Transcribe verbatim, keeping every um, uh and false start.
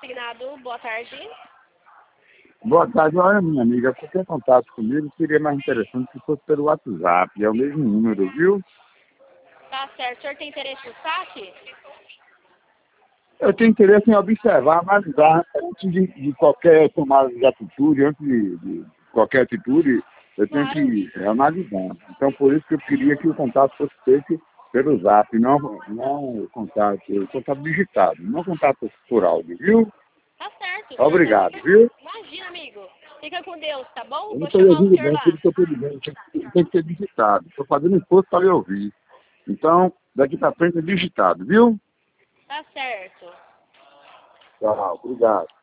consignado. Boa tarde. Boa tarde, olha minha amiga, qualquer contato comigo seria mais interessante se fosse pelo WhatsApp, é o mesmo número, viu? Tá certo. O senhor tem interesse no saque? Eu tenho interesse em observar, analisar, antes de, de qualquer tomada de atitude, antes de, de qualquer atitude, eu tenho Claro. que analisar. Então, por isso que eu queria que o contato fosse feito pelo Zap, não, não contato, contato digitado, não contato por áudio, viu? Tá certo. Obrigado, viu? Imagina, amigo. Fica com Deus, tá bom? Eu não Vou estou chamar o ouvindo senhor bem, por lá. isso que eu estou dizendo, tem que tem que ser digitado. Estou fazendo esforço para lhe ouvir. Então, daqui para frente é digitado, viu? Tá certo. Tchau, obrigado.